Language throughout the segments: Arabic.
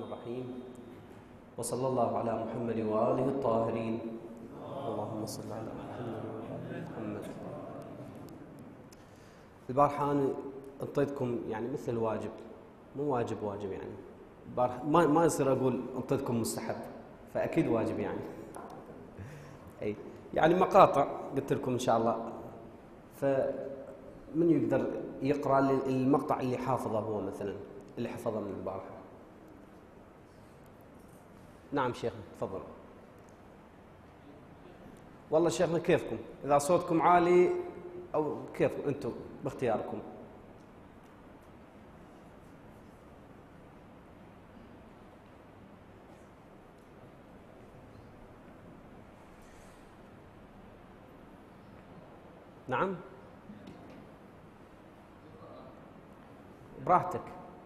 الرحيم، وصلى الله على محمد وآله الطاهرين. اللهم صل على محمد وآل محمد. البارحة أنا انطيتكم يعني مثل الواجب، مو واجب يعني. البارحة ما يصير أقول انطيتكم مستحب، فأكيد واجب يعني. أي يعني مقاطع قلت لكم إن شاء الله، فمن يقدر يقرأ المقطع اللي حافظه هو مثلا، اللي حفظه من البارحة؟ نعم شيخنا تفضل. والله شيخنا كيفكم، إذا صوتكم عالي أو كيفكم أنتم باختياركم. نعم براحتك.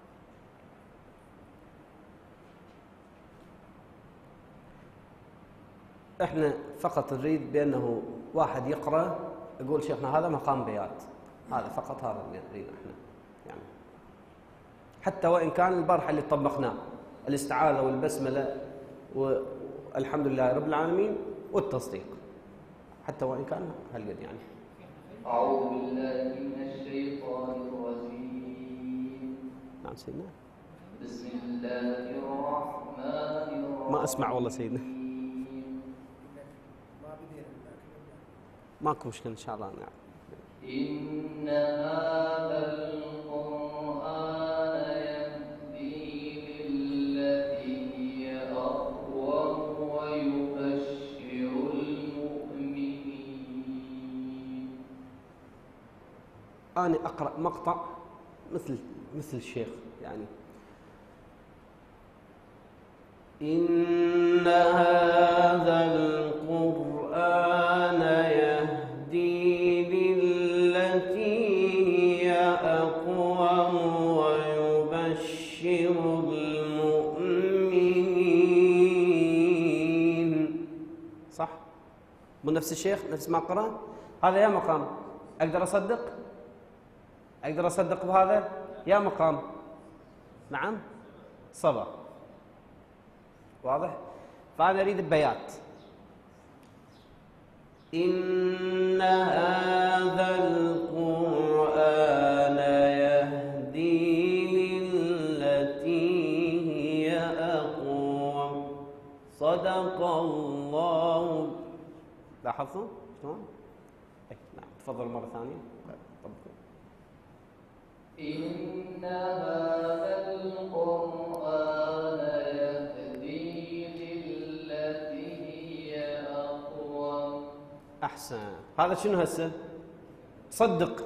احنا فقط نريد بأنه واحد يقرأ يقول شيخنا هذا مقام بيات، هذا فقط، هذا اللي نريد احنا يعني. حتى وإن كان البارحة اللي طبقناه الاستعاذة والبسملة والحمد لله رب العالمين والتصديق، حتى وإن كان هالقد يعني. أعوذ بالله من الشيطان الرجيم. نعم سيدنا. بسم الله الرحمن الرحيم. ما أسمع والله سيدنا. ماكو مشكلة إن شاء الله. نعم. إن هذا القرآن يهدي للتي هي أقوم ويبشر المؤمنين. أنا أقرأ مقطع مثل الشيخ يعني. إن هذا القرآن يهدي للتي هي أقوم ويبشر المؤمنين. صح؟ مو نفس الشيخ نفس ما قرأ؟ هذا يا مقام أقدر أصدق؟ أقدر أصدق بهذا؟ يا مقام. نعم صبا. واضح؟ فأنا أريد البيات. إن هذا القرآن يهدي للتي هي أقوم. صدق الله. لاحظتوا؟ شلون؟ نعم تفضل مرة ثانية. إن هذا القرآن يهدي للتي هي أقوم. أحسن. هذا شنو هسه؟ صدق.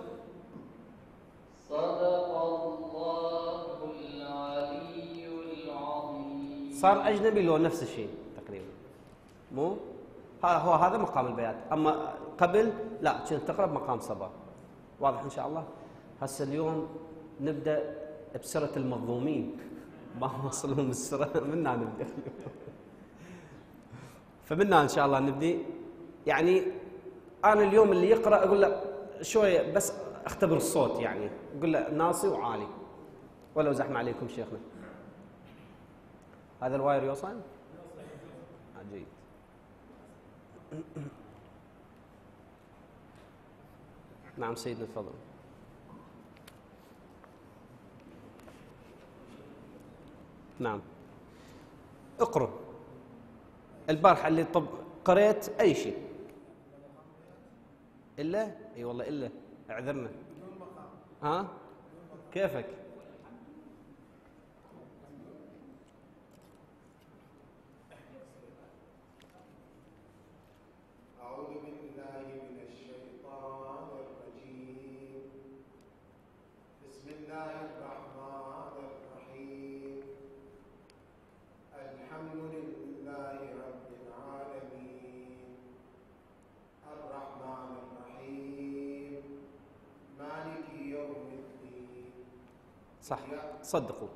صدق الله العلي العظيم. صار أجنبي لو نفس الشيء تقريبا، مو؟ هذا مقام البيات، أما قبل لا كنت تقرأ بمقام صبا. واضح إن شاء الله. هسه اليوم نبدأ بسرة المظلومين، ما وصلهم السرة منا نبدأ. فمنا إن شاء الله نبدأ يعني. أنا اليوم اللي يقرأ أقول له شوية بس أختبر الصوت يعني، أقول له ناصي وعالي ولو زحمة عليكم شيخنا. هذا الواير يوصل؟ جيد. نعم سيدنا تفضل. نعم اقرأ البارحة اللي قريت أي شيء إلا أي والله إلا اعذرنا. ها كيفك؟ أعوذ بالله من الشيطان الرجيم. بسم الله الرحمن الرحيم. الحمد لله رب العالمين. الرحمن الرحيم. مالك يوم الدين. صح صدقوا.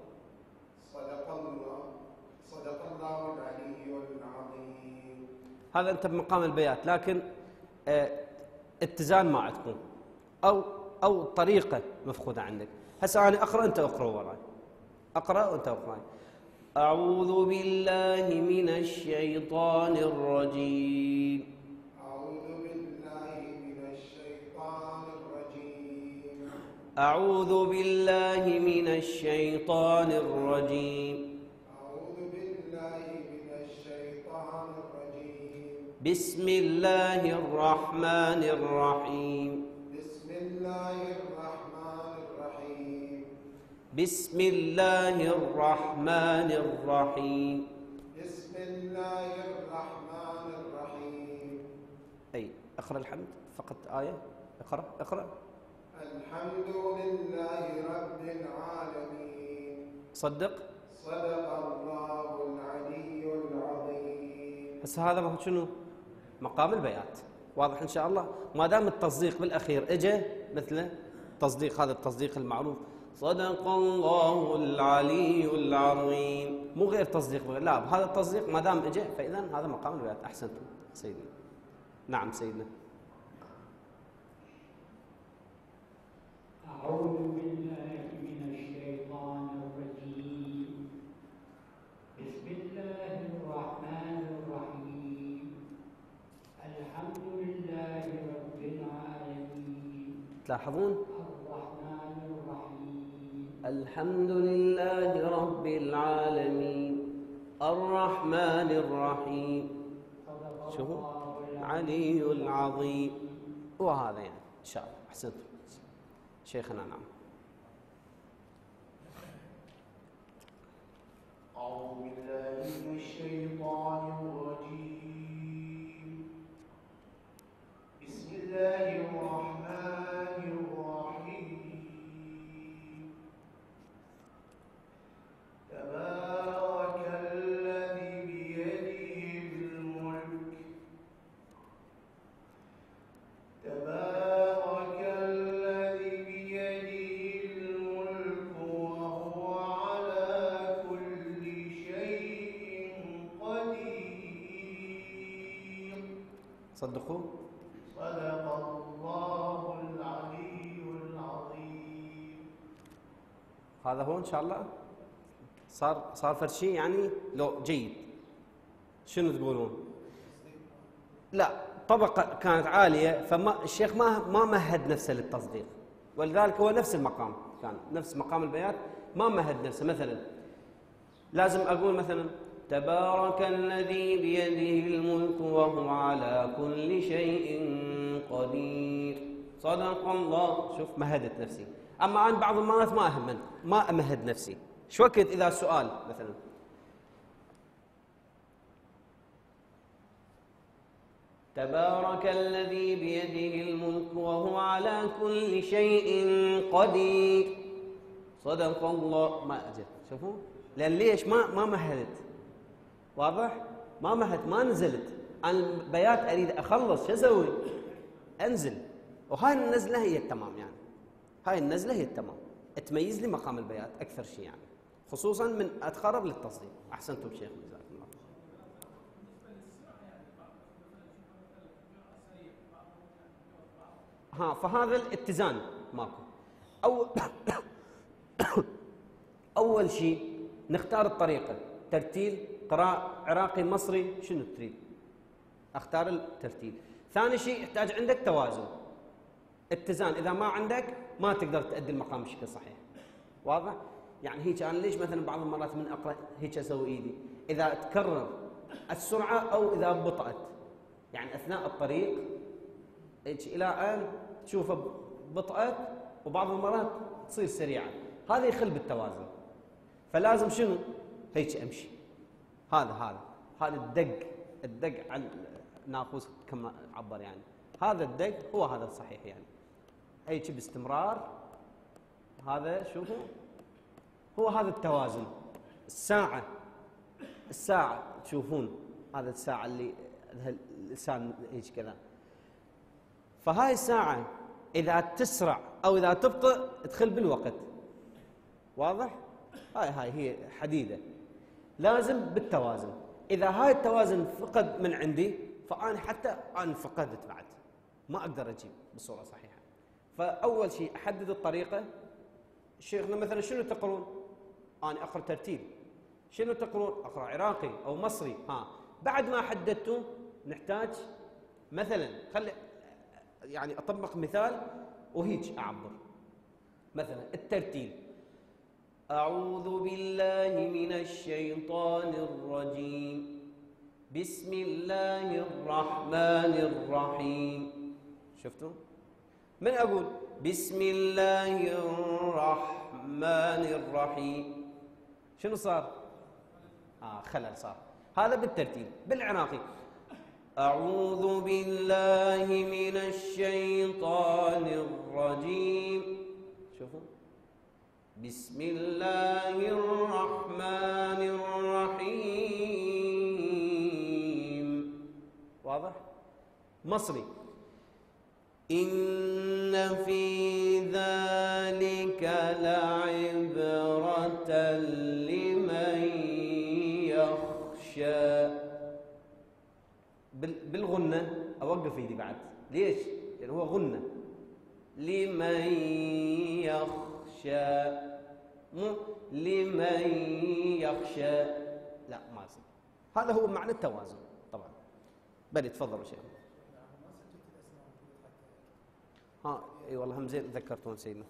صدق الله العلي العظيم. هذا أنت بمقام البيات، لكن اتزان ما عندكم أو طريقة مفقودة عندك. هسه أنا أقرأ أنت أقرأ وراي، أقرأ وأنت أقرأ. أعوذ بالله من الشيطان الرجيم. أعوذ بالله من الشيطان الرجيم. أعوذ بالله من الشيطان الرجيم. أعوذ بالله من الشيطان الرجيم. بسم الله الرحمن الرحيم. بسم الله الرحمن الرحيم. بسم الله الرحمن الرحيم. بسم الله الرحمن الرحيم. أي اقرأ الحمد فقط آية. اقرأ. الحمد لله رب العالمين. صدق. صدق الله العلي العظيم. هسه هذا ما هو شنو؟ مقام البيات. واضح إن شاء الله. ما دام التصديق بالأخير إجا مثله تصديق، هذا التصديق المعروف صدق الله العلي العظيم، مو غير تصديق لا، بهذا التصديق ما دام اجى فإذا هذا مقام البيات. أحسنتم سيدنا. نعم سيدنا. أعوذ بالله من الشيطان الرجيم. بسم الله الرحمن الرحيم. الحمد لله رب العالمين. تلاحظون؟ الرحمن الرحيم. الحمد لله رب العالمين الرحمن الرحيم. شوفوا علي العظيم. وهذا يعني إن شاء الله. أحسنتم شيخنا. نعم. أعوذ بالله من الشيطان الرجيم. بسم الله الرحمن الرحيم. تبارك الذي بيده الملك. تبارك الذي بيده الملك وهو على كل شيء قدير. صدقوا. صدق الله العلي العظيم. هذا هو إن شاء الله. صار فرد شيء يعني لو جيد. شنو تقولون؟ لا، طبقة كانت عالية فما الشيخ ما مهد نفسه للتصديق، ولذلك هو نفس المقام، كان نفس مقام البيات ما مهد نفسه. مثلا لازم أقول مثلا تبارك الذي بيده الملك وهو على كل شيء قدير صدق الله. شوف مهدت نفسي. أما أنا بعض المرات ما أمهد نفسي. شو وقت إذا سؤال مثلا تبارك الذي بيده الملك وهو على كل شيء قدير صدق الله. ما أجل. شوفوا لأن ليش ما مهدت. واضح؟ ما مهدت، ما نزلت. أنا البيات أريد أخلص، شو أسوي؟ أنزل. وهاي النزلة هي التمام يعني. هاي النزلة هي التمام. تميز لي مقام البيات أكثر شيء يعني. خصوصا من أتقرب للتصديق. أحسنتم شيخ جزاكم الله. فهذا الاتزان ماكو. أول شيء نختار الطريقة، ترتيل، قراءة، عراقي، مصري، شنو تريد؟ اختار الترتيل. ثاني شيء يحتاج عندك توازن، اتزان. إذا ما عندك ما تقدر تؤدي المقام بشكل صحيح. واضح؟ يعني هيك أنا ليش مثلا بعض المرات من أقرأ هيك أسوي إيدي إذا تكرر السرعة أو إذا بطأت، يعني أثناء الطريق هيك إلى أن تشوفه بطأت وبعض المرات تصير سريعة، هذا يخل بالتوازن. فلازم شنو؟ هيك أمشي. هذا الدق على الناقوس كما عبر يعني. هذا الدق هو هذا الصحيح يعني. هيك باستمرار. هذا شوفوا هو هذا التوازن. الساعة تشوفون هذا الساعة اللي اللسان هيك كذا. فهاي الساعة إذا تسرع أو إذا تبطئ تدخل بالوقت. واضح؟ هاي هي حديدة. لازم بالتوازن. إذا هاي التوازن فقد من عندي فأنا حتى أنا فقدت بعد ما أقدر أجيب بصورة صحيحة. فأول شيء أحدد الطريقة. شيخنا مثلا شنو تقرون؟ أنا أقرأ ترتيل. شنو تقرون؟ اقرا عراقي او مصري. بعد ما حددتوا نحتاج مثلا يعني اطبق مثال وهيج اعبر. مثلا الترتيل: اعوذ بالله من الشيطان الرجيم، بسم الله الرحمن الرحيم. شفتوا؟ من اقول بسم الله الرحمن الرحيم شنو صار؟ خلل صار. هذا بالترتيب. بالعراقي: أعوذ بالله من الشيطان الرجيم. شوفوا، بسم الله الرحمن الرحيم. واضح؟ مصري: إن في ذلك لعبرة لمن يخشى. بالغنة أوقف ايدي بعد. ليش؟ لأن هو غنة. لمن يخشى، مو لمن يخشى. لا، ما يصير. هذا هو معنى التوازن طبعا. بلي تفضلوا شيخ. اي والله هم زين ذكرتون سيدنا.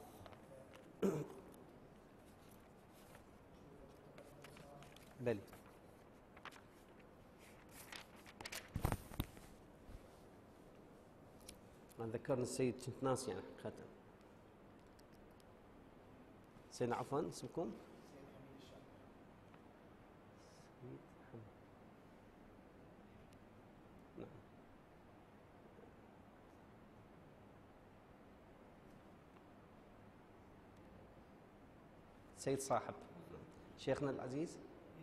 بلي أنا ذكرني السيد، كنت ناسي يعني حقيقة. سيدنا عفوا اسمكم؟ سيد حمد. نعم. سيد صاحب. شيخنا العزيز.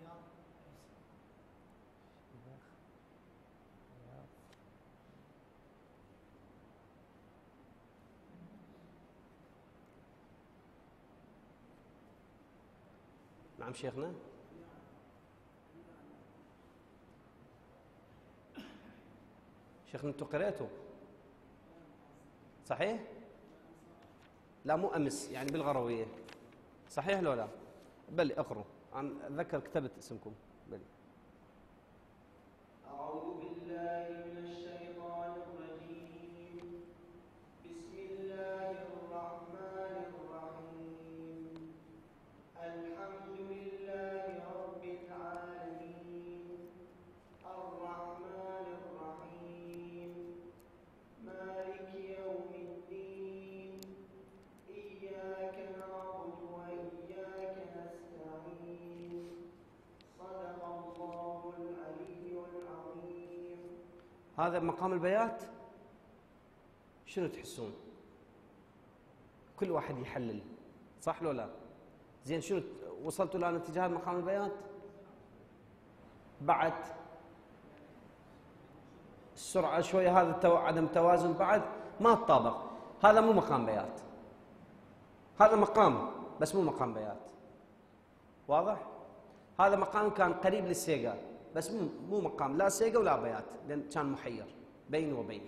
نعم شيخنا. شيخنا انتم قرأتوا صحيح؟ لا مو أمس، يعني بالغروية. صحيح لو لا؟ بلي اقروا. أنا أتذكر كتبت اسمكم. بلي. أعوذ بالله من الشيطان الرجيم. بسم الله الرحمن الرحيم. الحمد لله رب العالمين. الرحمن الرحيم. مالك يوم الدين. إياك نعبد وإياك نستعين. صدق الله العلي العظيم. هذا مقام البيات. شنو تحسون؟ كل واحد يحلل، صح لو لا؟ زين، شنو وصلتوا الان اتجاه مقام البيات؟ بعد السرعه شويه، هذا عدم توازن بعد ما تطابق. هذا مو مقام بيات، هذا مقام بس مو مقام بيات. واضح؟ هذا مقام كان قريب للسيقا بس مو مقام لا سيقا ولا بيات، لان كان محير بين وبين.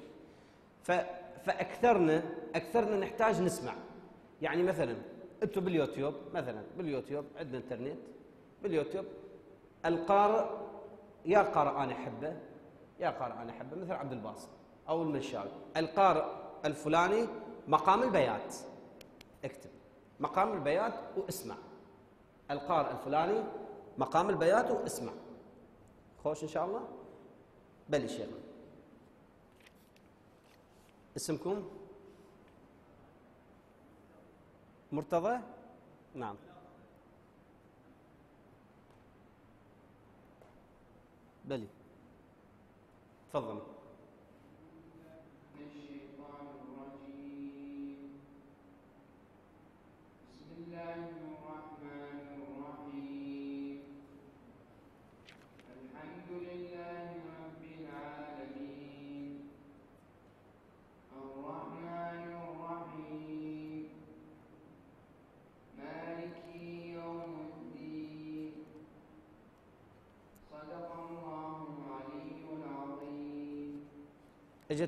فاكثرنا نحتاج نسمع. يعني مثلا انتم باليوتيوب، مثلا باليوتيوب عندنا انترنت، باليوتيوب القارئ، يا قارئ انا احبه، يا قارئ انا احبه، مثل عبد الباسط او المنشاوي. القارئ الفلاني مقام البيات، اكتب مقام البيات واسمع. القارئ الفلاني مقام البيات واسمع. خوش ان شاء الله. بلي شيخ. اسمكم؟ مرتضى؟ نعم. بلي تفضل. من الشيطان الرجيم. بسم الله الرحمن الرحيم. الحمد لله رب العالمين. الرحمن الرحيم. مالك يوم الدين. صدق الله العلي العظيم. اجى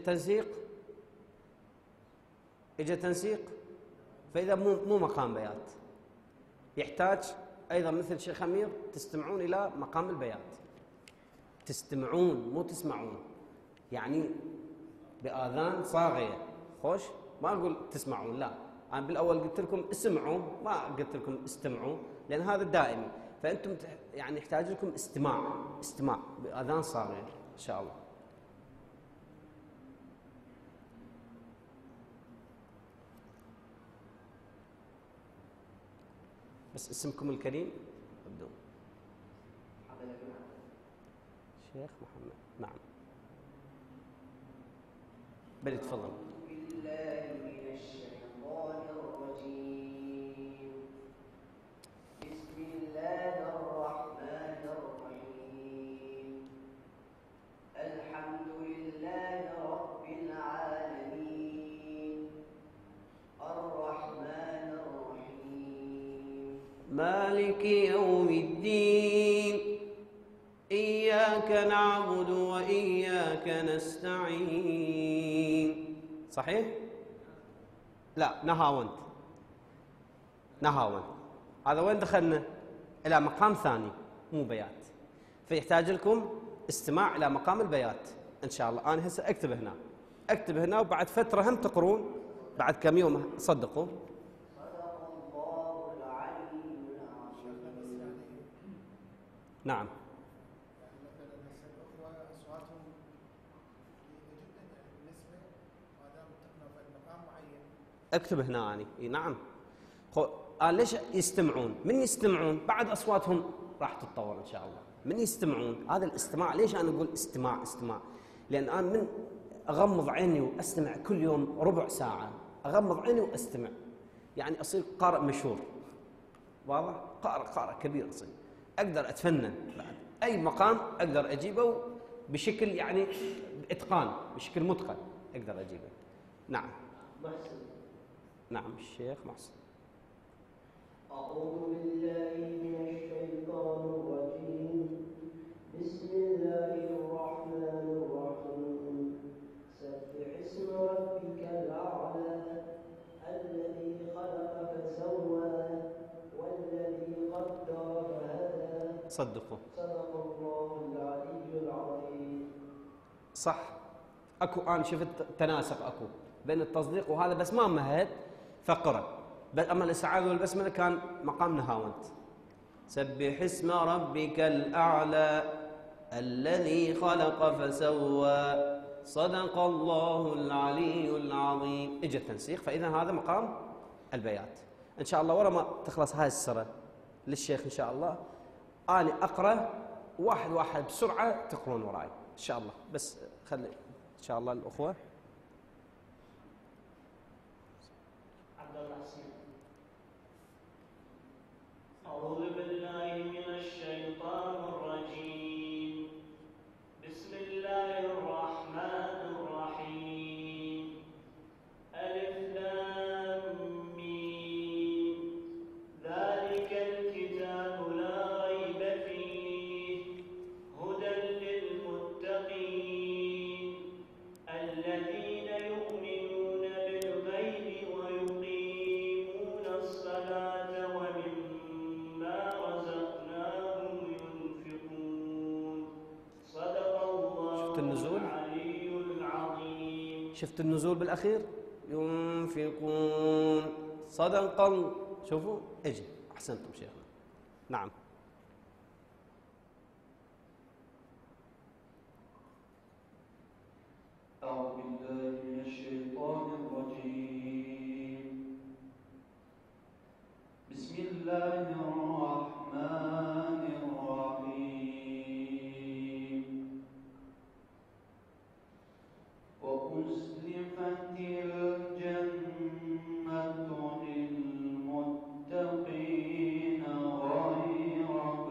تنسيق، فاذا مو مقام بيات، يحتاج أيضا مثل الشيخ أمير تستمعون إلى مقام البيات، تستمعون مو تسمعون، يعني بآذان صاغية. خوش، ما أقول تسمعون، لا، أنا بالأول قلت لكم اسمعوا، ما قلت لكم استمعوا، لأن هذا الدائمي، فأنتم يعني يحتاج لكم استماع بآذان صاغية إن شاء الله. بس اسمكم الكريم ابدوا. شيخ محمد. نعم، بل تفضل. بالله من الشيطان الرجيم. بسم الله الرحمن الرحيم. الحمد لله رب العالمين. الرحمن الرحيم. مالك يوم الدين. إياك نعبد وإياك نستعين. صحيح؟ لا، نهاونت. هذا وين دخلنا؟ إلى مقام ثاني مو بيات، فيحتاج لكم استماع إلى مقام البيات إن شاء الله. أنا هسه أكتب هنا وبعد فترة هم تقرون، بعد كم يوم صدقوا. صدق الله العلي العظيم. نعم. اكتب هنا أنا. نعم. ليش يستمعون؟ من يستمعون بعد أصواتهم راح تتطور إن شاء الله. من يستمعون، هذا الاستماع. ليش أنا أقول استماع؟ لأن أنا من أغمض عيني وأستمع كل يوم ربع ساعة، أغمض عيني وأستمع، يعني أصير قارئ مشهور. واضح؟ قارئ كبير أصير، أقدر أتفنن بعد أي مقام أقدر أجيبه بشكل يعني بإتقان، بشكل متقن أقدر أجيبه. نعم. محسن. نعم الشيخ محسن. أعوذ بالله من الشيطان الرجيم. بسم الله الرحمن الرحيم. سبح اسم ربك الأعلى الذي خلق فسوى والذي قدر فهدى. صدقوا. صدق الله العلي العظيم. صح. اكو انا شفت تناسق اكو بين التصديق وهذا، بس ما مهد فقره. اما الاستعاذه والبسمله كان مقام نهاونت. سبح اسم ربك الاعلى الذي خلق فسوى صدق الله العلي العظيم. اجى التنسيق، فاذا هذا مقام البيات. ان شاء الله ورا ما تخلص هاي السره للشيخ ان شاء الله انا اقرا واحد بسرعه تقرون وراي ان شاء الله. بس خلي ان شاء الله الاخوه. عبد الله حسين. أعوذ بالله من الشيطان الرجيم. بسم الله الرحمن الرحيم. ألف لام ميم. ذلك الكتاب لا ريب فيه هدى للمتقين الذين يؤمنون بالغيب ويقيمون الصلاة ومما رزقناهم ينفقون. صدق الله العلي العظيم. شفت النزول بالأخير؟ ينفقون. صدق شوفوا اجي. احسنتم شيخنا. نعم. أعوذ بالله من الشيطان الرجيم. بسم الله الرحمن الرحيم. وأزلفت الجنة للمتقين غير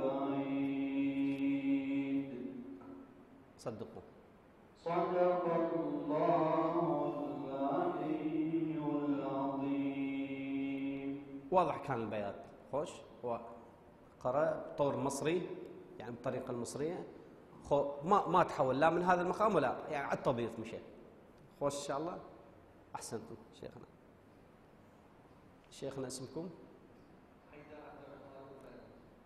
بعيد. صدقوا. صدق الله العلي العظيم. واضح كان البيات. خوش. وقرأ بطور مصري، يعني بالطريقة المصرية. ما تحول لا من هذا المقام ولا يعني على الطبيخ مشي. خوش إن شاء الله. أحسنتم شيخنا. اسمكم؟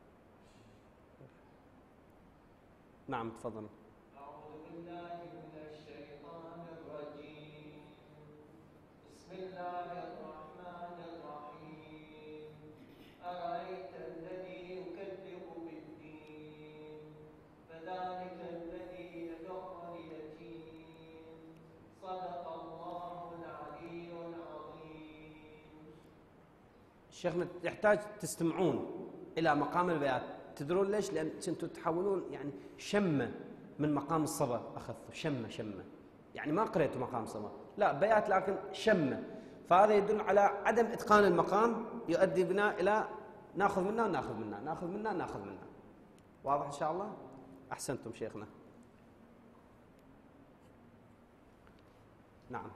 نعم تفضل. أعوذ بالله من الشيطان الرجيم. بسم الله الرحمن الرحيم. أرأيت الذي يكذب بالدين فذلك الذي يدع اليتيم. صدق الله العلي العظيم. شيخنا يحتاج تستمعون إلى مقام البيات. تدرون ليش؟ لأن كنتوا تحولون يعني شمة من مقام الصبا، أخذتوا شمة يعني ما قريتوا مقام صبا، لا بيات لكن شمة، فهذا يدل على عدم إتقان المقام، يؤدي بنا إلى ناخذ منا وناخذ منا، ناخذ منا وناخذ منا. واضح إن شاء الله؟ أحسنتم شيخنا. نعم.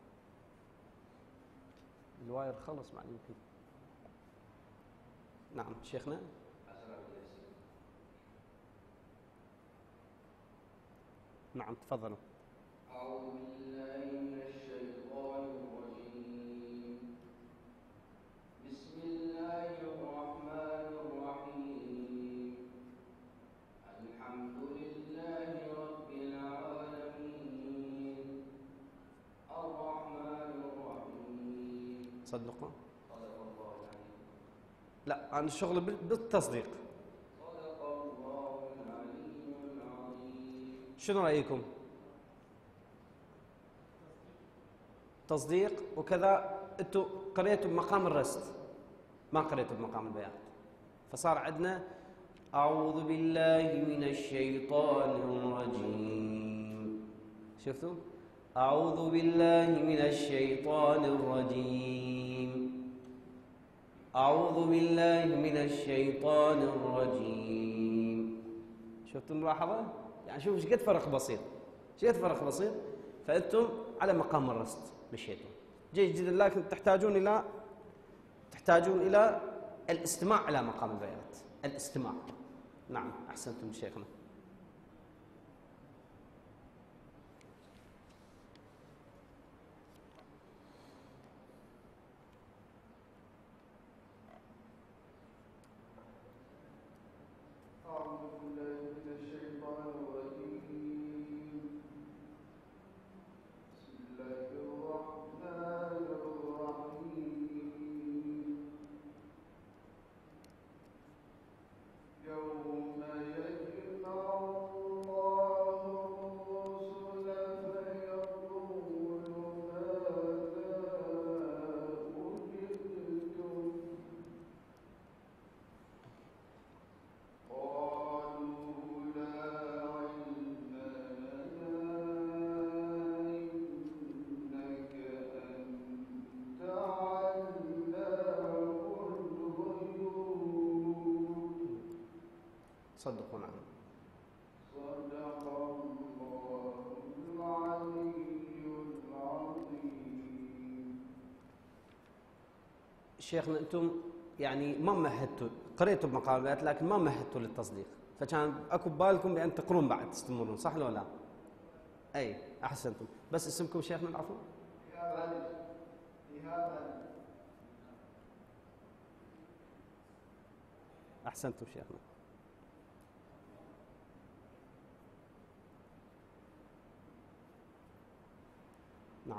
الواير خلص مع يمكن. نعم شيخنا. نعم تفضلوا. أعوذ بالله من الشيطان الرجيم. بسم الله الرحمن الرحيم. الحمد لله رب العالمين الرحمن الرحيم. صدقوا. صدق الله العلي. لا أنا الشغل بالتصديق. صدق الله العلي العظيم. شنو رأيكم؟ تصديق وكذا. انتم قريتوا بمقام الرست، ما قريتوا بمقام البيان، فصار عندنا أعوذ بالله من الشيطان الرجيم. شفتوا؟ أعوذ بالله من الشيطان الرجيم. أعوذ بالله من الشيطان الرجيم. شفتوا الملاحظة؟ يعني شوف ايش قد فرق بسيط، ايش قد فرق بسيط. فأنتم على مقام الرست مشيتوا جيد جدا، لكن تحتاجون إلى الاستماع إلى مقام البيانات، الاستماع. نعم أحسنتم شيخنا. أعوذ بالله من الشيطان الرجيم. بسم الله الرحمن الرحيم. يوم يجمع الله الرسل فيقول ماذا أجبتم قالوا لا علم لنا إنك أنت علام الغيوب. صدقوا. نعم. صدق الله العلي العظيم. شيخنا أنتم يعني ما مهدتوا، قريتوا بمقام البيانات لكن ما مهدتوا للتصديق، فكان اكو ببالكم بأن تقرون بعد تستمرون، صح ولا لا؟ أي أحسنتم. بس اسمكم شيخنا العفو؟ إيهاب علي. إيهاب علي. أحسنتم شيخنا. نعم.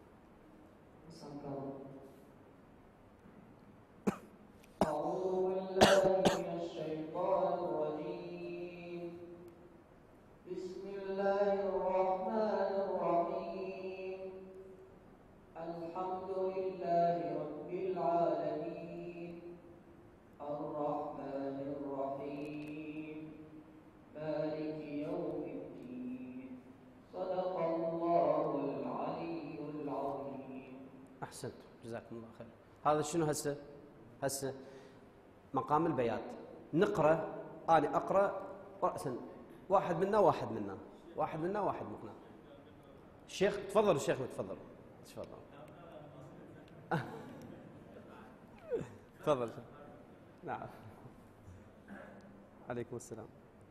أعوذ بالله من الشيطان الرجيم. بسم الله الرحمن الرحيم. الحمد لله رب العالمين الرحمن الرحيم مالك يوم الدين. صدق الله العلي العظيم. أحسنتم جزاكم الله خير. هذا شنو هسه مقام البيات. نقرأ، أنا أقرأ رأسا، واحد منا واحد منا، واحد منا واحد منا. الشيخ تفضل، الشيخ تفضل تفضل. تفضل. نعم. عليكم السلام.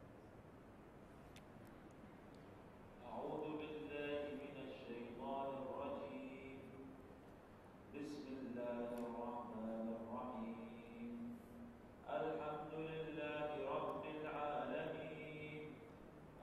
أعوذ بالله من الشيطان الرجيم. بسم الله الرحمن الرحيم. الحمد لله رب العالمين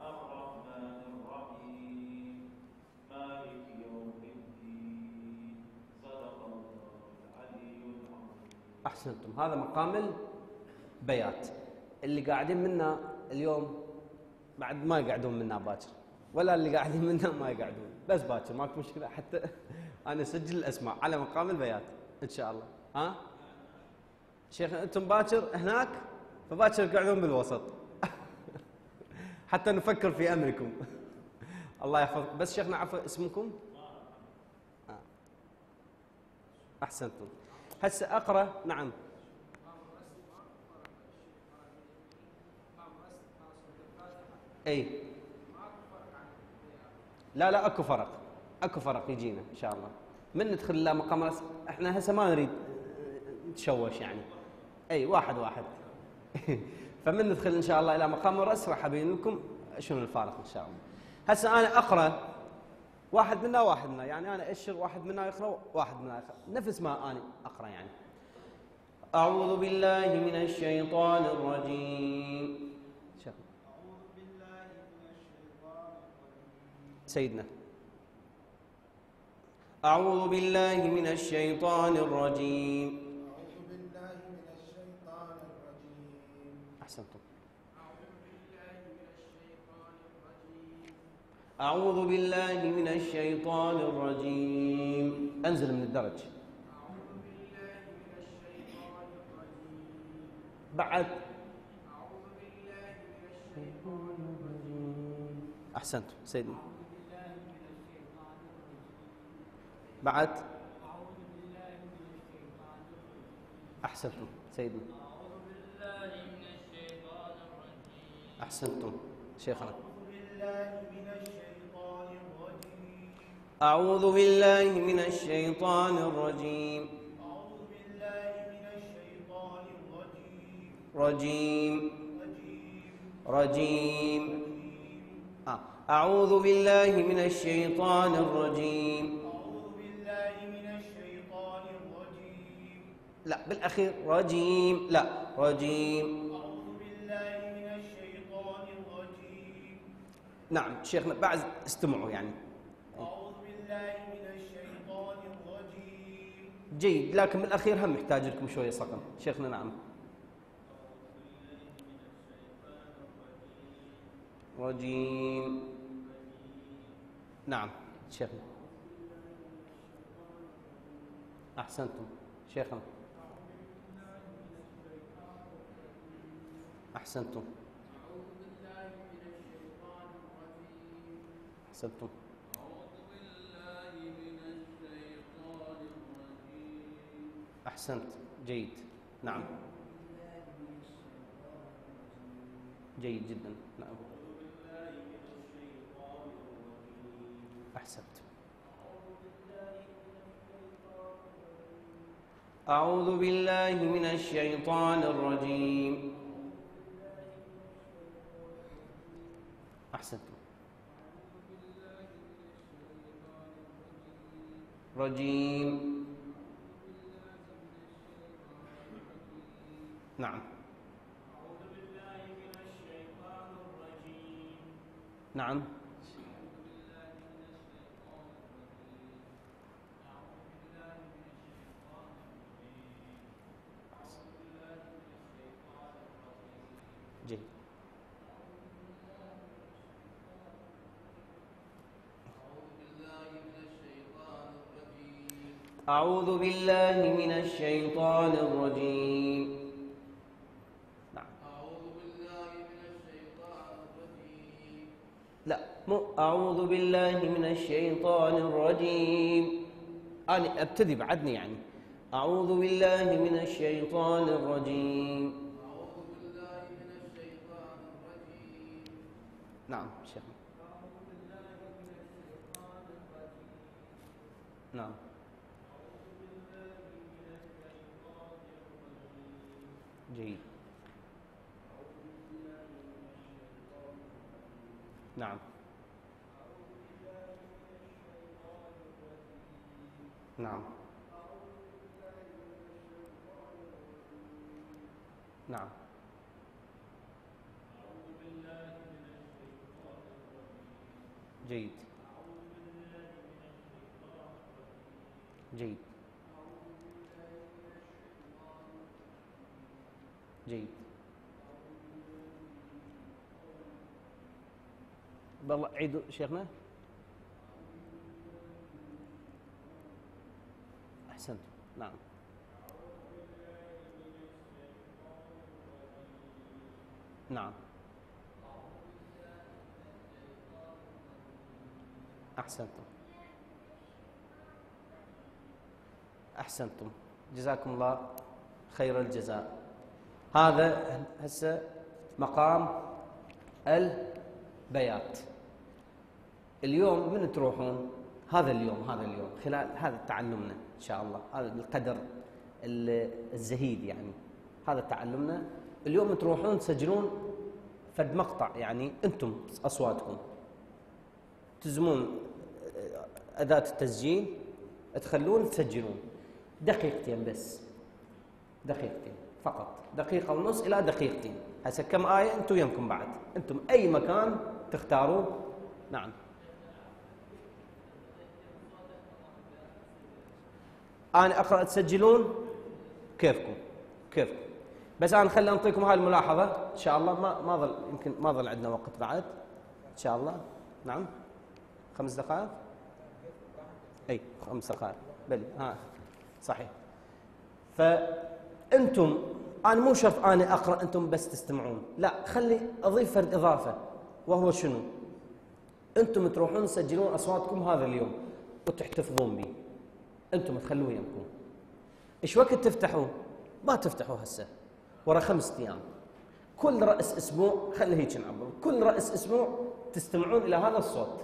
أحسنتم. هذا مقام البيات. اللي قاعدين منا اليوم بعد ما يقعدون منا باكر، ولا اللي قاعدين منا ما يقعدون، بس باكر ماكو مشكلة، حتى أنا أسجل الأسماء على مقام البيات إن شاء الله. ها شيخ أنتم باكر هناك، فباكر قاعدون بالوسط حتى نفكر في أمركم الله يحفظ. بس شيخنا عفوا اسمكم؟ أحسنتم. هسه أقرأ. نعم. أي لا اكو فرق، اكو فرق يجينا ان شاء الله من ندخل الى مقام راس. احنا هسه ما نريد نتشوش يعني، اي واحد فمن ندخل ان شاء الله الى مقام الراس راح ابين لكم شنو الفارق ان شاء الله. هسه انا اقرا واحد منا يعني انا اشر واحد منا يقرا واحد منا يقرا نفس ما انا اقرا يعني. اعوذ بالله من الشيطان الرجيم. سيدنا أعوذ بالله من الشيطان الرجيم. أعوذ بالله من الشيطان الرجيم. أحسنتم. أعوذ بالله من الشيطان الرجيم. أعوذ بالله من الشيطان الرجيم. أنزل من الدرج. أعوذ بالله من الشيطان الرجيم. بعد. أعوذ بالله من الشيطان الرجيم. أحسنتم سيدنا. بعد. أعوذ بالله من الشيطان الرجيم. أحسنتم سيدنا. أعوذ بالله من الشيطان الرجيم. أحسنتم شيخنا. أعوذ بالله من الشيطان الرجيم. أعوذ بالله من الشيطان الرجيم. أعوذ بالله من الشيطان الرجيم. رجيم. أعوذ بالله من الشيطان الرجيم. أعوذ بالله من الشيطان الرجيم. لا بالأخير رجيم، لا رجيم. أعوذ بالله من الشيطان الرجيم. نعم شيخنا بعد استمعوا يعني. أعوذ بالله من الشيطان الرجيم. جيد، لكن بالأخير هم يحتاج لكم شوية صقم شيخنا. نعم. رجيم. نعم شيخنا. أحسنتم شيخنا. أحسنتم. أعوذ بالله من الشيطان الرجيم. أحسنتم. أعوذ بالله من الشيطان الرجيم. أحسنت. جيد. نعم. جيد جدا. نعم. أحسنت. أعوذ بالله من الشيطان الرجيم. أحسنتم. رجيم. نعم. نعم. جيد. أعوذ بالله من الشيطان الرجيم. نعم. أعوذ بالله من الشيطان الرجيم. لا مو أعوذ بالله من الشيطان الرجيم. أنا أبتدي بعدني يعني. أعوذ بالله من الشيطان الرجيم. أعوذ بالله من الشيطان الرجيم. نعم شيخ. نعم. جيد. نعم. نعم. نعم. جيد. جيد. جيد. بالله عيدوا شيخنا. أحسنت. نعم. نعم. أحسنتم. أحسنتم، جزاكم الله خير الجزاء. هذا هسه مقام البيات. اليوم من تروحون؟ هذا اليوم خلال هذا تعلمنا إن شاء الله، هذا القدر الزهيد يعني، هذا تعلمنا. اليوم تروحون تسجلون فد مقطع، يعني أنتم أصواتكم تزمون أداة التسجيل، تخلون تسجلون دقيقتين بس، دقيقتين فقط، دقيقة ونص إلى دقيقتين. هسه كم آية أنتم يمكن بعد، أنتم أي مكان تختاروا. نعم. أنا أقرأ تسجلون كيفكم بس أنا خلي أنطيكم هاي الملاحظة إن شاء الله. ما ظل يمكن ما ظل عندنا وقت بعد إن شاء الله. نعم 5 دقائق. أي 5 دقائق بلي صحيح. فأنتم أنا مو شرط أنا أقرأ أنتم بس تستمعون، لا، خلي أضيف فرد إضافة، وهو شنو؟ أنتم تروحون تسجلون أصواتكم هذا اليوم وتحتفظون به، أنتم تخلوه يمكم. إيش وقت تفتحوا؟ ما تفتحوا هسه، ورا 5 أيام، كل رأس أسبوع، خلي هيك نعبر، كل رأس أسبوع تستمعون إلى هذا الصوت.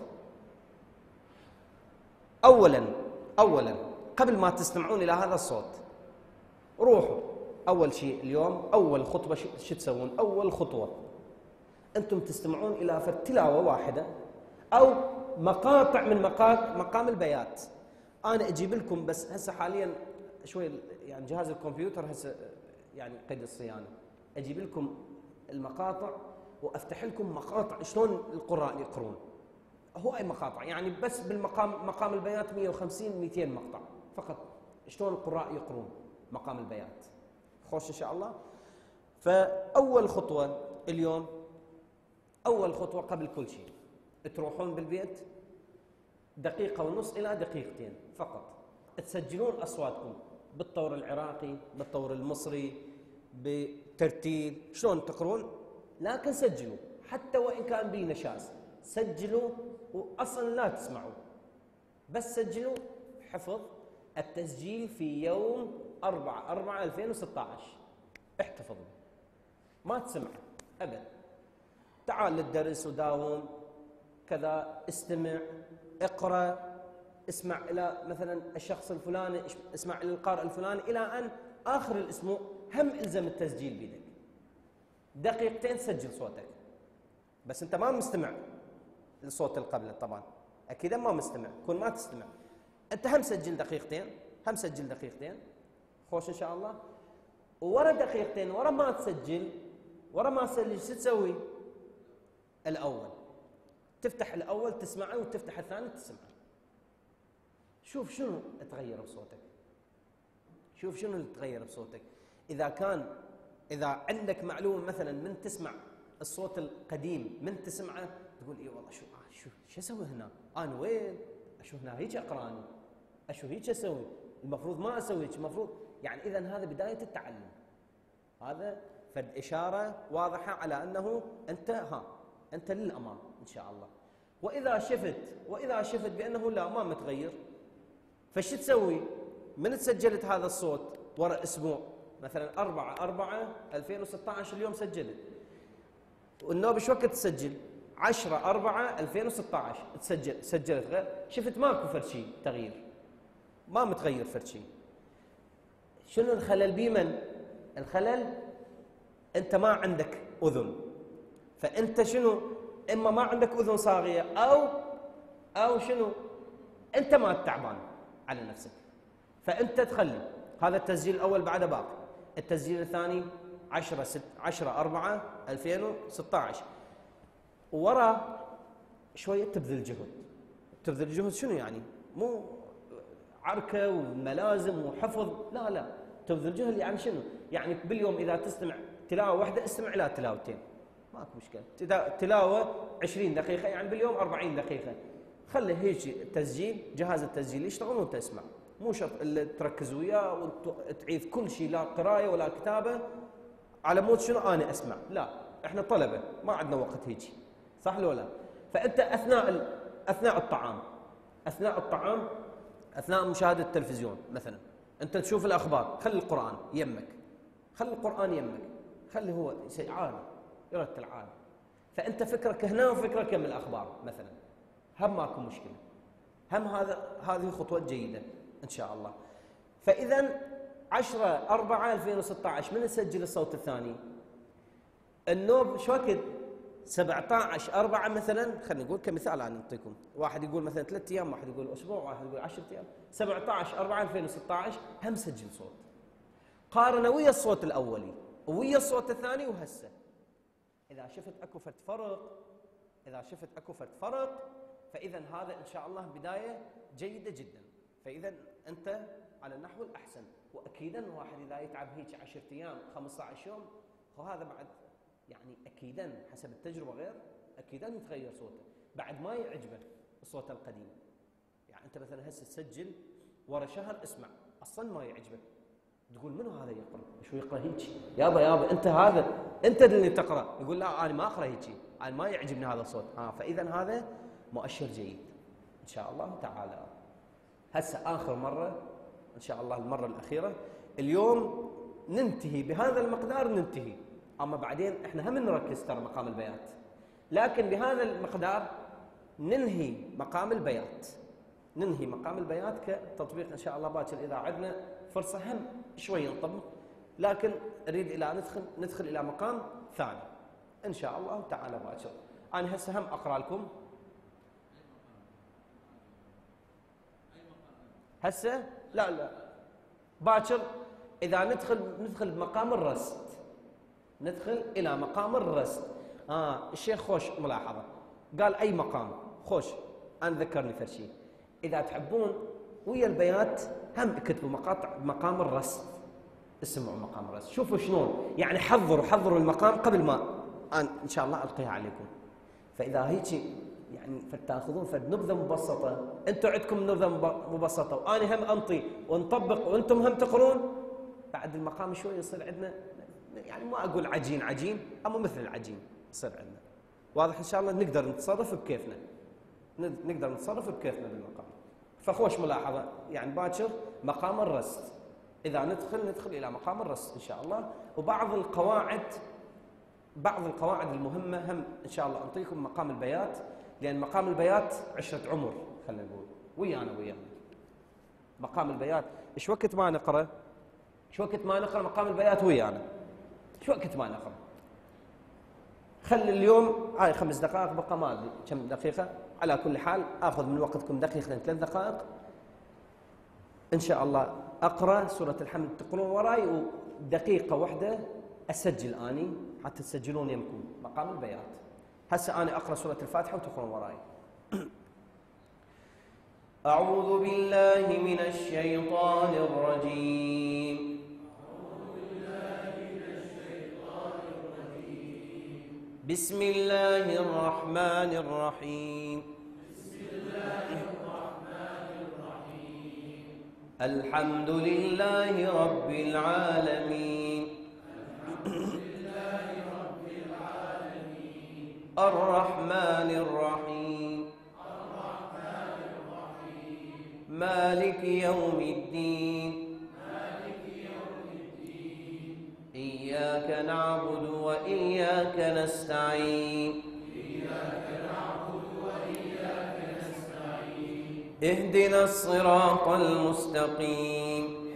أولاً قبل ما تستمعون إلى هذا الصوت روحوا أول شيء اليوم، أول خطوة شو تسوون؟ أول خطوة أنتم تستمعون إلى تلاوة واحدة أو مقاطع من مقام البيات. أنا أجيب لكم بس هسه حالياً شوي يعني جهاز الكمبيوتر هسه يعني قيد الصيانة، أجيب لكم المقاطع وأفتح لكم مقاطع شلون القراء يقرون. هو أي مقاطع يعني بس مقام البيات 150-200 مقطع فقط، شلون القراء يقرون مقام البيات. خوش إن شاء الله. فأول خطوة اليوم، أول خطوة قبل كل شيء تروحون بالبيت 1.5 دقيقة إلى 2 دقيقة فقط، تسجلون أصواتكم بالطور العراقي، بالطور المصري، بترتيل شلون تقرون، لكن سجلوا حتى وإن كان بي نشاز، سجلوا وأصلا لا تسمعوا، بس سجلوا حفظ. التسجيل في يوم 4/4/2016 احتفظ به، ما تسمع أبدا. تعال للدرس وداوم كذا، استمع، اقرأ، اسمع إلى مثلا الشخص الفلاني، اسمع إلى القارئ الفلاني، إلى أن آخر الأسبوع هم إلزم التسجيل بيدك. 2 دقيقة تسجل صوتك، بس أنت ما مستمع للصوت اللي قبله طبعا، أكيد ما مستمع، كون ما تستمع أنت هم سجل 2 دقيقة، هم سجل 2 دقيقة. خوش إن شاء الله. وورا 2 دقيقة ورا ما تسجل، ورا ما تسجل شو تسوي؟ الأول تفتح الأول تسمعه وتفتح الثاني تسمعه. شوف شنو تغير بصوتك، شوف شنو اللي تغير بصوتك. إذا عندك معلومة مثلا من تسمع الصوت القديم من تسمعه تقول إيه والله شو أسوي هنا؟ أنا وين؟ أشو هنا هيك أقرأني، أشو هيك أسوي؟ المفروض ما أسوي هيك، المفروض يعني إذا هذا بداية التعلم، هذا فد إشارة واضحة على أنه أنت للأمام إن شاء الله. وإذا شفت بأنه لا ما متغير، فش تسوي؟ من تسجلت هذا الصوت ورا أسبوع مثلا 4/4/2016 اليوم سجلت، والنوب ايش وقت تسجل؟ 10/4/2016 سجلت غير، شفت ماكو فرد شيء تغيير، ما متغير فرد شيء. شنو الخلل بيمن؟ الخلل انت ما عندك اذن، فانت شنو؟ اما ما عندك اذن صاغيه او شنو؟ انت ما تعبان على نفسك، فانت تخلي هذا التسجيل الاول بعده باقي، التسجيل الثاني 10/4/2016 ورا شويه تبذل جهد. شنو يعني؟ مو عركه وملازم وحفظ، لا تبذل جهد. يعني شنو؟ يعني باليوم اذا تستمع تلاوة واحدة استمع إلى تلاوتين، ماكو مشكلة. تلاوة 20 دقيقة يعني باليوم 40 دقيقة، خلي هيك التسجيل، جهاز التسجيل يشتغل وانت اسمع، مو شرط تركز وياه وتعيد كل شيء، لا قرايه ولا كتابه على مود شنو انا اسمع، لا احنا طلبه ما عندنا وقت هيك، صح لو لا؟ فانت اثناء الطعام، اثناء مشاهده التلفزيون مثلا، انت تشوف الاخبار، خلي القران يمك، خلي هو شيء عالي يرتل عالي، فانت فكرك هنا وفكرك من الاخبار مثلا، هم ماكو مشكله، هم هذه خطوه جيده ان شاء الله. فاذا 10/4/2016 من نسجل الصوت الثاني، النوب شو وقت؟ 17/4 مثلا، خلينا نقول كمثال انا اعطيكم، واحد يقول مثلا 3 ايام، واحد يقول اسبوع، واحد يقول 10 ايام، 17/4/2016 هم سجل صوت، قارنه ويا الصوت الاولي ويا الصوت الثاني وهسه. اذا شفت اكو فرد فرق، فاذا هذا ان شاء الله بدايه جيده جدا. فاذا انت على النحو الاحسن، واكيدا واحد اذا يتعب هيك 10 ايام 15 يوم، وهذا بعد يعني اكيدا حسب التجربه غير، اكيدا يتغير صوته، بعد ما يعجبه الصوت القديم. يعني انت مثلا هسه تسجل ورا شهر اسمع، اصلا ما يعجبك، تقول منو هذا يقرا؟ شو يقرا هيك؟ يابا انت اللي تقرا، يقول لا انا ما اقرا هيك، انا ما يعجبني هذا الصوت. فاذا هذا مؤشر جيد ان شاء الله تعالى. هسه اخر مره ان شاء الله، المره الاخيره، اليوم ننتهي بهذا المقدار ننتهي، اما بعدين احنا هم نركز ترى مقام البيات، لكن بهذا المقدار ننهي مقام البيات كتطبيق ان شاء الله باكر اذا عندنا فرصه هم شوي نطبق، لكن اريد الى ندخل الى مقام ثاني ان شاء الله تعالى باكر. انا هسه هم اقرا لكم هسه، لا باكر اذا ندخل بمقام الرست، ندخل الى مقام الرست. الشيخ خوش ملاحظه، قال اي مقام خوش، انا ذكرني فد شيء، اذا تحبون ويا البيات هم اكتبوا مقام الرست، اسمعوا مقام الرست، شوفوا شلون يعني، حضروا المقام قبل ما أنا ان شاء الله القيها عليكم. فاذا هيك يعني فتاخذون فد نبذه مبسطه، انتم عندكم نبذه مبسطه وانا هم انطي ونطبق وانتم هم تقرون، بعد المقام شوي يصير عندنا يعني ما اقول عجين، اما مثل العجين يصير عندنا واضح ان شاء الله، نقدر نتصرف بكيفنا بالمقام. فخوش ملاحظه يعني باكر مقام الرست، اذا ندخل الى مقام الرست ان شاء الله. وبعض القواعد المهمه هم ان شاء الله انطيكم مقام البيات، لان مقام البيات عشره عمر، خلينا نقول ويانا مقام البيات. ايش وقت ما نقرا مقام البيات ويانا، ايش وقت ما نقرا، خلي اليوم هاي 5 دقائق بقى، ما ادري كم دقيقه، على كل حال اخذ من وقتكم دقيقتين 3 دقائق ان شاء الله، اقرا سوره الحمد تقرون وراي، ودقيقه واحده اسجل اني حتى تسجلون يمكم مقام البيات. هسه انا اقرا سوره الفاتحه وتقرون وراي. أعوذ بالله من الشيطان الرجيم. بسم الله الرحمن الرحيم. الحمد لله رب العالمين. الرحمن الرحيم. مالك يوم الدين. إياك نعبد وإياك نستعين. اهدنا الصراط المستقيم.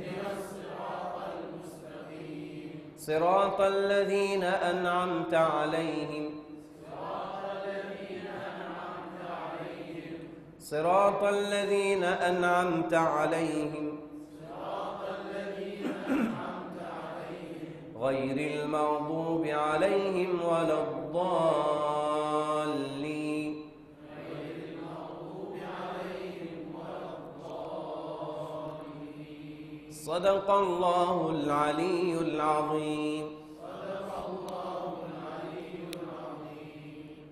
صراط الذين أنعمت عليهم. صراط الذين أنعمت عليهم غير المغضوب عليهم ولا الضالين. صدق الله العلي العظيم.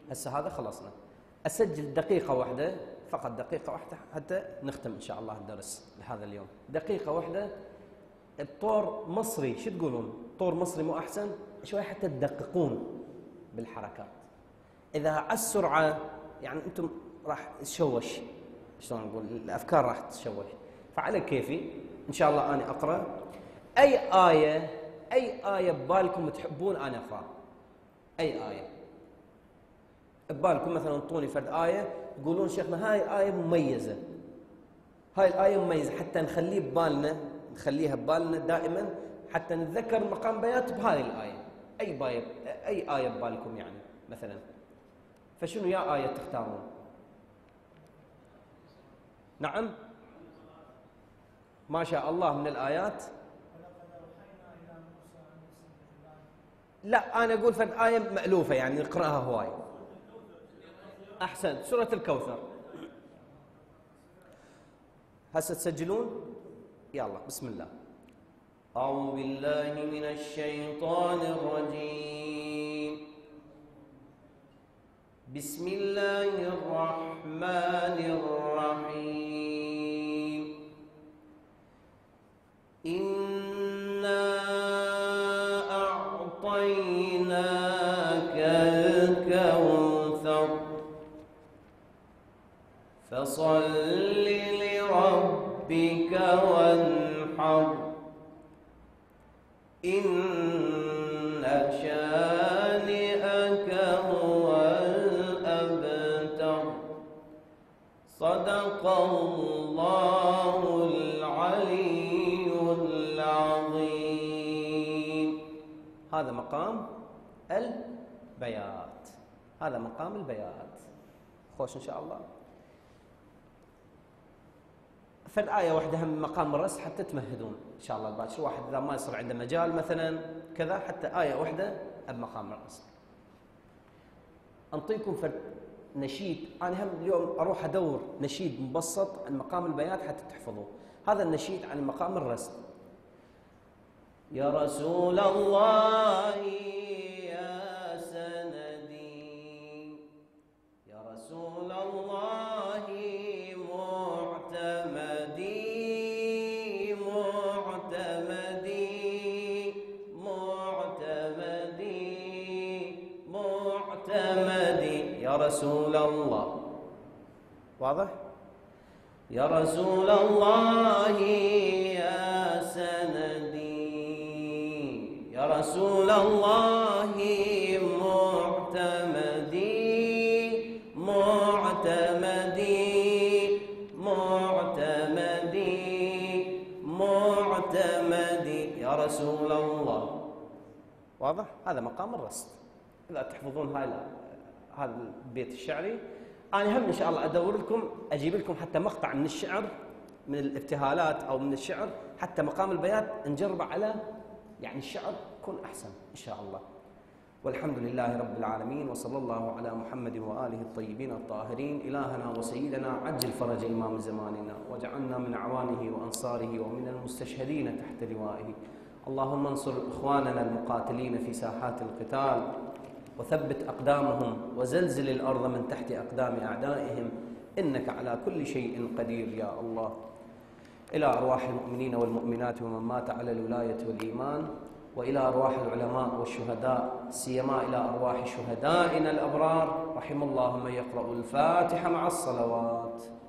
هسه هذا خلصنا. اسجل دقيقه واحده، فقط دقيقه واحده حتى نختم ان شاء الله الدرس لهذا اليوم. دقيقه واحده بطور مصري، شو تقولون؟ طور مصري مو احسن؟ شوي حتى تدققون بالحركات. اذا على السرعه يعني انتم راح تشوش، شلون نقول، الافكار راح تشوش. فعلى كيفي ان شاء الله انا اقرا اي ايه ببالكم تحبون انا اقرا. اي ايه ببالكم، مثلا انطوني فرد ايه تقولون شيخنا هاي ايه مميزه، هاي الايه مميزه، حتى نخليه ببالنا، نخليها ببالنا دائما حتى نتذكر مقام بيات بهاي الايه. اي ايه ببالكم يعني مثلا، فشنو يا ايه تختارون؟ نعم ما شاء الله من الآيات. لا أنا أقول فد آية مألوفة يعني نقرأها هواي. أحسن، سورة الكوثر. هسه تسجلون؟ يلا بسم الله. أعوذ بالله من الشيطان الرجيم. بسم الله الرحمن الرحيم. إنا أعطيناك الكوثر فصل لربك وانحر إن شانئك هو الأبتر صدق الله العلي العظيم. هذا مقام البيات، هذا مقام البيات. خوش إن شاء الله. فالآية واحدة هم مقام الرسم حتى تمهدون إن شاء الله باكر، واحد إذا ما يصير عنده مجال مثلا كذا، حتى آية واحدة بمقام الرسم. أنطيكم فرد نشيد، أنا هم اليوم أروح أدور نشيد مبسط عن مقام البيات حتى تحفظوه. هذا النشيد عن مقام الرسم. يا رسول الله يا سندي، يا رسول الله معتمدي، معتمدي، معتمدي، معتمدي، يا رسول الله. واضح؟ يا رسول الله يا سندي، يا رسول الله معتمدي، معتمدي، معتمدي، معتمدي، يا رسول الله. واضح؟ هذا مقام الرسم. إذا تحفظون هذا البيت الشعري، أنا هم إن شاء الله أدور لكم، أجيب لكم حتى مقطع من الشعر، من الابتهالات أو من الشعر، حتى مقام البيات نجربه على يعني الشعر يكون أحسن إن شاء الله. والحمد لله رب العالمين، وصلى الله على محمد وآله الطيبين الطاهرين. إلهنا وسيدنا عجل فرج إمام زماننا، واجعلنا من أعوانه وأنصاره ومن المستشهدين تحت لوائه. اللهم انصر إخواننا المقاتلين في ساحات القتال، وثبت أقدامهم، وزلزل الأرض من تحت أقدام أعدائهم، إنك على كل شيء قدير يا الله. إلى أرواح المؤمنين والمؤمنات ومن مات على الولاية والإيمان، وإلى أرواح العلماء والشهداء، سيما إلى أرواح شهدائنا الأبرار، رحم الله من يقرأ الفاتحة مع الصلوات.